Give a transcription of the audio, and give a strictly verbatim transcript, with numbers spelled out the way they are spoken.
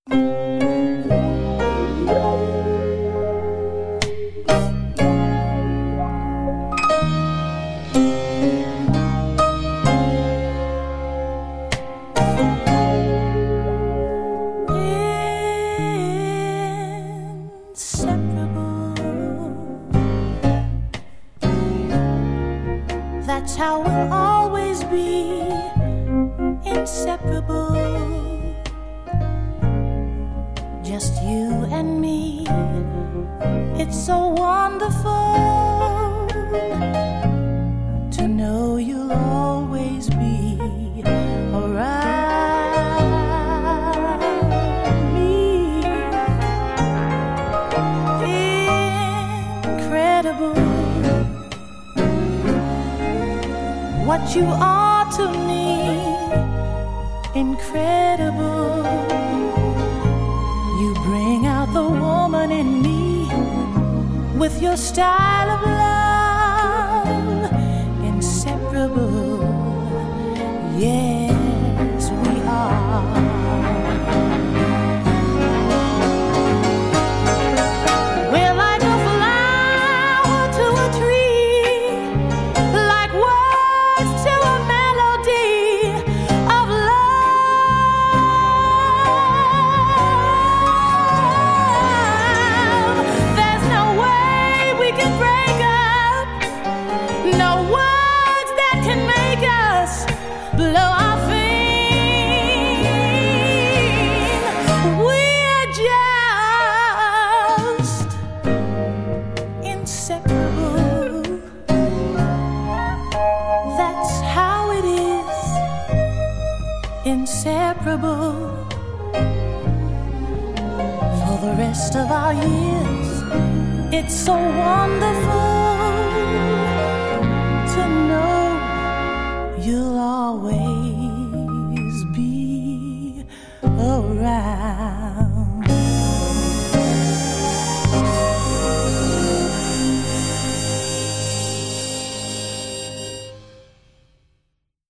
That's how we'll always be, inseparable. Just you and me. It's so wonderful to know you'll always be around me. Incredible what you are to me, incredible. You bring out the woman in me with your style of love, inseparable. Yes, we are. Inseparable for the rest of our years. It's so wonderful to know you'll always be around.